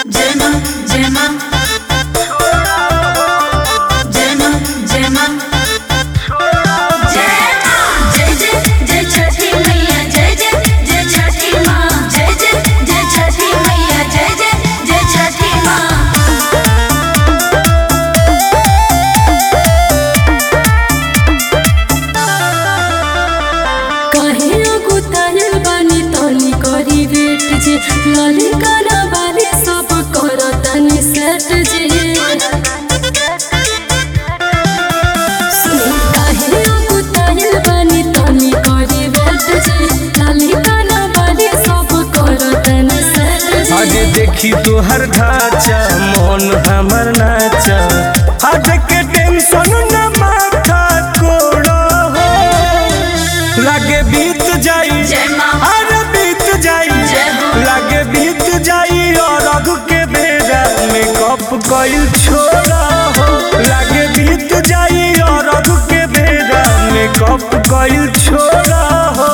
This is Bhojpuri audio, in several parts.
देखी तोहर ढांचा मन हमर नाचा आज के टेंशन न माथा कोड़ो हो लागे बीत जाई अरे बीत जाई लागे बीत जाई और अग के बेरा में कप कइल छोड़ा हो लागे बीत जाई और अग के बेरा में कप कइल छोड़ा हो।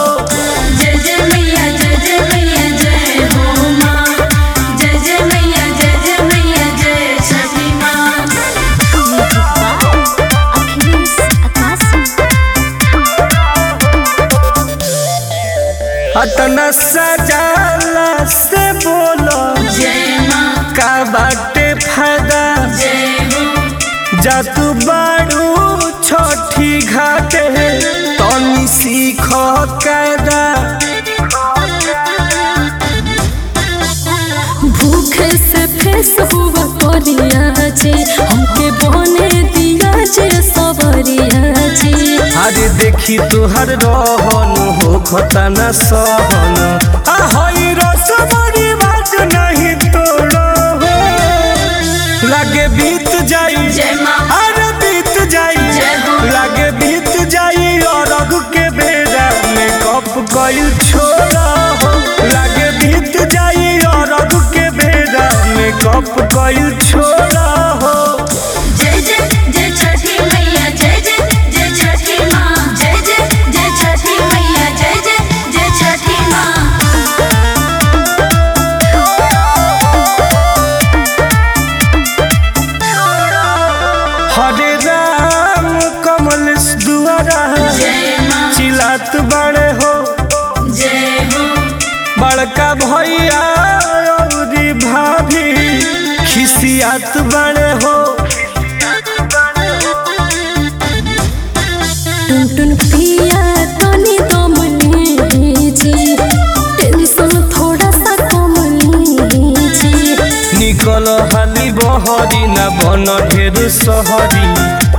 अतना सजाला से बोलो का बाटे फायदा जा तू बाड़ू छठी घाटे तनी सीख कायदा भूखे से फेस हुआ करिया जी हमके बने दिया जे सबरिया जी अरे देखी तुहर रहन हो खतना सहन हई रसमरी बात नहीं तोड़ो हो लागे बीत जाई अरे बीत जाई लागे बीत जाई और अग के बेरा में कप कइल छोड़ा हो लागे बीत जाई और अग के बेरा में कप कइल छोड़ा हो। हरे राम कमल दुआरा चिलात बड़े हो बड़का भैया औरी भाभी खिसियात बड़े हो टुन पिया तनी दम लीजी टेंशन थोड़ा सा कम लीजी निकल हाली बहरी ना बन ढेर सहरी